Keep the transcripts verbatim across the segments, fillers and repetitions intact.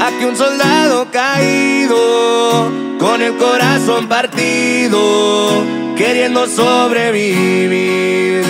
Pa' que un soldado caído, con el corazón partido, queriendo sobrevivir.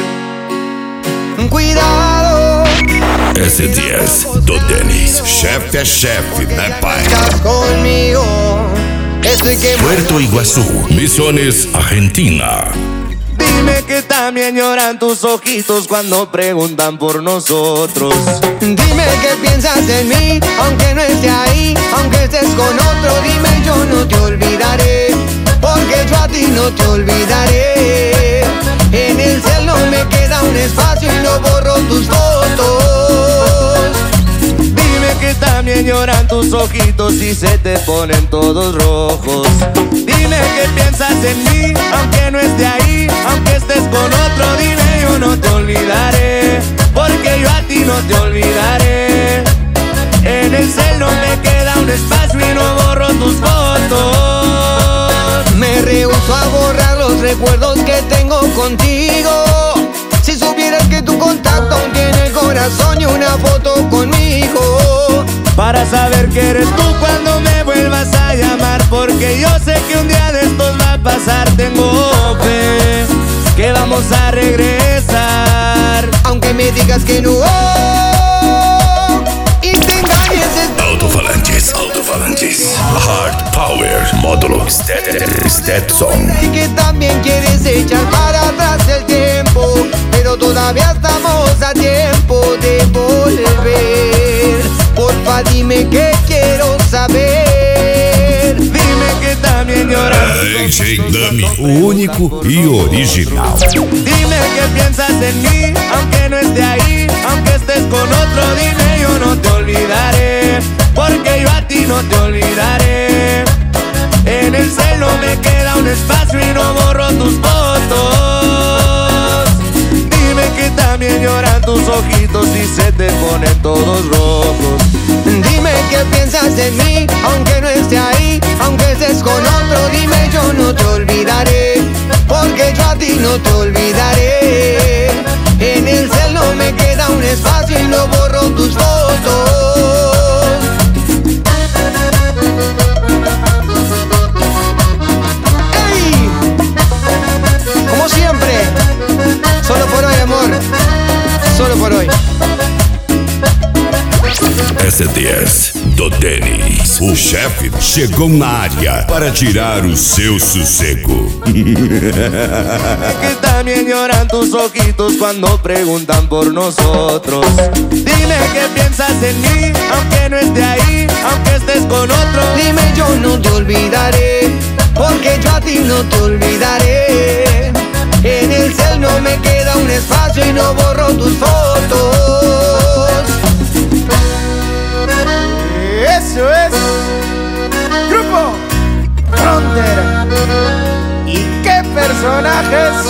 Cuidado. S diez do Denis. Chefe é chefe, né, pai? Estás conmigo. Estoy que Puerto Iguazú, Misiones, Argentina. Dime que también lloran tus ojitos cuando preguntan por nosotros. Dime que piensas en mí, aunque no esté ahí, aunque estés con otro. Dime, yo no te olvidaré, porque yo a ti no te olvidaré. En el cel no me queda un espacio y no borro tus fotos. Dime que también lloran tus ojitos y se te ponen todos rojos. Dime que piensas en mí, aunque no esté ahí, aunque estés con otro. Dime, yo no te olvidaré, porque yo a ti no te olvidaré. En el cel no me queda un espacio y no borro tus fotos. Me rehúso a borrar los recuerdos que tengo contigo. Si supieras que tu contacto aún tiene el corazón y una foto conmigo. Para saber que eres tú cuando me vuelvas a llamar, porque yo sé que un día de estos va a pasar. Tengo fe que vamos a regresar, aunque me digas que no, y te engañes. Alto-falantes, alto-falantes. Hard Power, módulo Stetson. Y que también quieres echar para atrás el tiempo, pero todavía estamos a tiempo de volver. Porfa, dime que quiero saber. Dime que también lloras. D J Dummy, único y original. Dime que piensas en mí, aunque no esté ahí, aunque estés con otro. Dime, yo no te olvidaré, porque yo a ti no te olvidaré. En el cel no me queda un espacio y no borro tus fotos. Dime que también lloran tus ojitos y se te ponen todos rojos. Dime que piensas en mí, aunque no esté ahí, aunque estés con otro. Dime, yo no te olvidaré, porque yo a ti no te olvidaré. En el cel no me queda un espacio y no borro tus fotos. ¡Ey! Como siempre, solo por hoy, amor, solo por hoy. S diez do Denis. O chefe chegou na área para tirar o seu sossego. Que también lloran tus ojitos cuando preguntan por nosotros. Dime que piensas en mí, aunque no esté ahí, aunque estés con otro. Dime, yo no te olvidaré, porque yo a ti no te olvidaré. En el cel no me queda un espacio y no borro tus fotos. Eso es Grupo Frontera. ¿Y qué personajes?